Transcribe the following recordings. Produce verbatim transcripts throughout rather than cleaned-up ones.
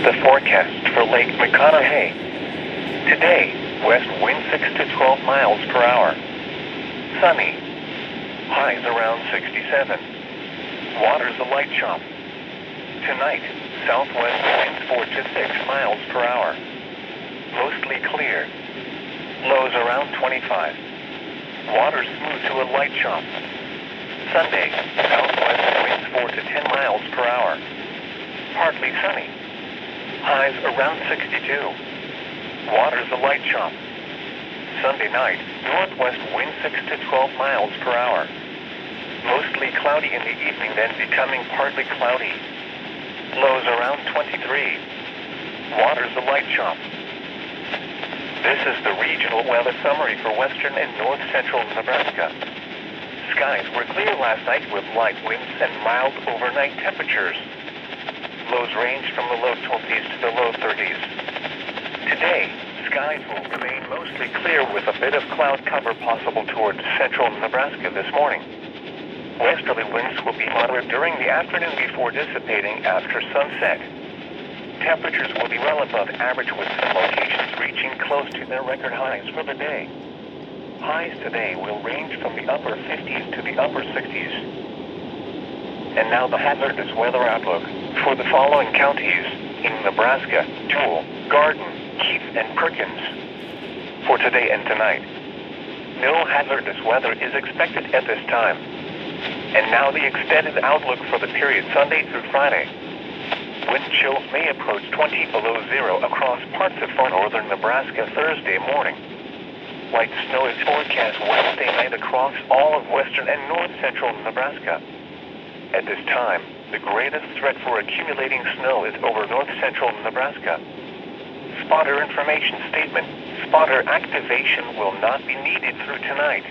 The forecast for Lake McConaughey. Today, west wind six to twelve miles per hour. Sunny. Highs around sixty-seven. Water's a light chop. Tonight, southwest winds four to six miles per hour. Mostly clear. Lows around twenty-five. Water smooth to a light chop. Sunday, southwest winds four to ten miles per hour. Partly sunny. Highs around sixty-two. Water's a light chop. Sunday night, northwest wind six to twelve miles per hour. Mostly cloudy in the evening, then becoming partly cloudy. Lows around twenty-three. Water's a light chop. This is the regional weather summary for western and north central Nebraska. Skies were clear last night with light winds and mild overnight temperatures. Lows range from the low twenties to the low thirties. Today, skies will remain mostly clear with a bit of cloud cover possible towards central Nebraska this morning. Westerly winds will be moderate during the afternoon before dissipating after sunset. Temperatures will be well above average with some locations reaching close to their record highs for the day. Highs today will range from the upper fifties to the upper sixties. And now the hazardous weather outlook for the following counties in Nebraska: Jewell, Garden, Keith, and Perkins. For today and tonight, no hazardous weather is expected at this time. And now the extended outlook for the period Sunday through Friday. Wind chills may approach twenty below zero across parts of far northern Nebraska Thursday morning. Light snow is forecast Wednesday night across all of western and north central Nebraska. At this time, the greatest threat for accumulating snow is over north central Nebraska. Spotter information statement: spotter activation will not be needed through tonight.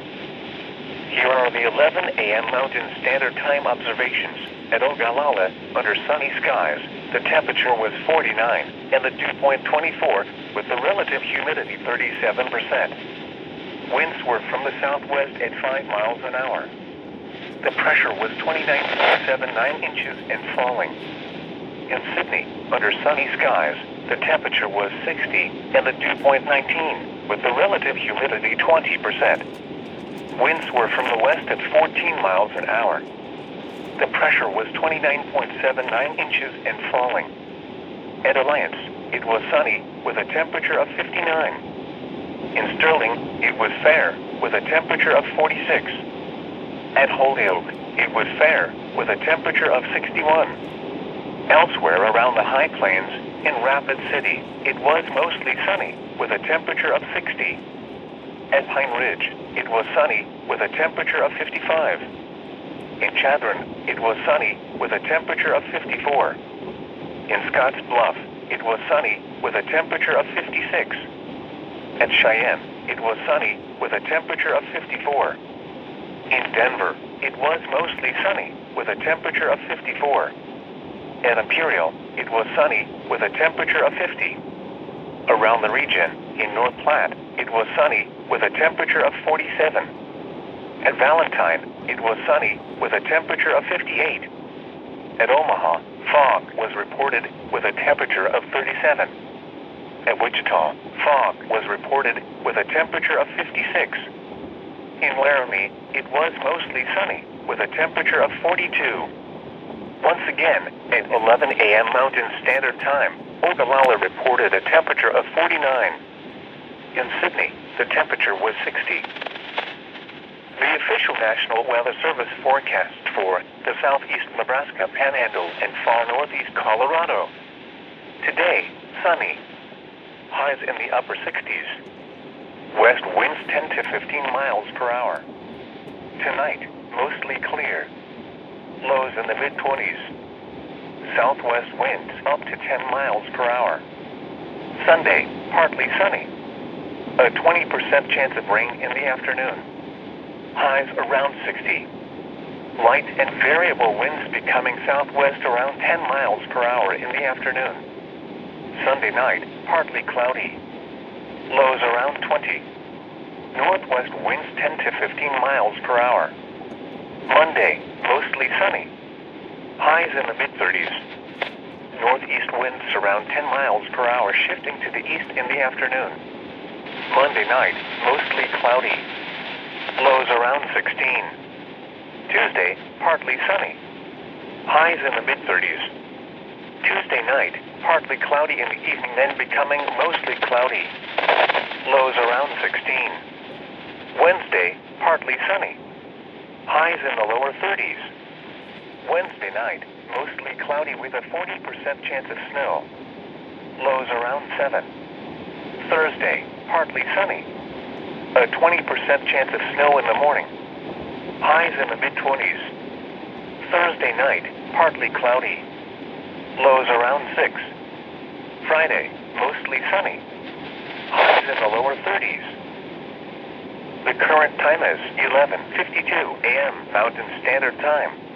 Here are the eleven a m Mountain Standard Time observations. At Ogallala, under sunny skies, the temperature was forty-nine and the dew point twenty-four, with the relative humidity thirty-seven percent. Winds were from the southwest at five miles an hour. The pressure was twenty-nine point seven nine inches and falling. In Sydney, under sunny skies, the temperature was sixty and the dew point nineteen, with the relative humidity twenty percent. Winds were from the west at fourteen miles an hour. The pressure was twenty-nine point seven nine inches and falling. At Alliance, it was sunny with a temperature of fifty-nine. In Sterling, it was fair with a temperature of forty-six. At Holyoke, it was fair with a temperature of sixty-one. Elsewhere around the High Plains, in Rapid City, it was mostly sunny with a temperature of sixty. At Pine Ridge, it was sunny with a temperature of fifty-five. In Chadron, it was sunny with a temperature of fifty-four. In Scotts Bluff, it was sunny with a temperature of fifty-six. At Cheyenne, it was sunny with a temperature of fifty-four. In Denver, it was mostly sunny with a temperature of fifty-four. At Imperial, it was sunny with a temperature of fifty. Around the region, in North Platte, it was sunny with a temperature of forty-seven. At Valentine, it was sunny with a temperature of fifty-eight. At Omaha, fog was reported with a temperature of thirty-seven. At Wichita, fog was reported with a temperature of fifty-six. In Laramie, it was mostly sunny with a temperature of forty-two. Once again, at eleven a m Mountain Standard Time, Ogallala reported a temperature of forty-nine. In Sydney, the temperature was sixty. The official National Weather Service forecast for the southeast Nebraska Panhandle and far northeast Colorado. Today, sunny. Highs in the upper sixties. West winds ten to fifteen miles per hour. Tonight, mostly clear. Lows in the mid-twenties. Southwest winds up to ten miles per hour. Sunday, partly sunny. A twenty percent chance of rain in the afternoon. Highs around sixty. Light and variable winds becoming southwest around ten miles per hour in the afternoon. Sunday night, partly cloudy. Lows around twenty. Northwest winds ten to fifteen miles per hour. Monday, mostly sunny. Highs in the mid-thirties. Northeast winds winds around ten miles per hour, shifting to the east in the afternoon. Monday night, mostly cloudy. Lows around sixteen. Tuesday, partly sunny. Highs in the mid-thirties. Tuesday night, partly cloudy in the evening, then becoming mostly cloudy. Lows around sixteen. Wednesday, partly sunny. Highs in the lower thirties. Wednesday night, mostly cloudy with a forty percent chance of snow. Lows around seven. Thursday, partly sunny. A twenty percent chance of snow in the morning. Highs in the mid-twenties. Thursday night, partly cloudy. Lows around six. Friday, mostly sunny. Highs in the lower thirties. The current time is eleven fifty-two a m Mountain Standard Time.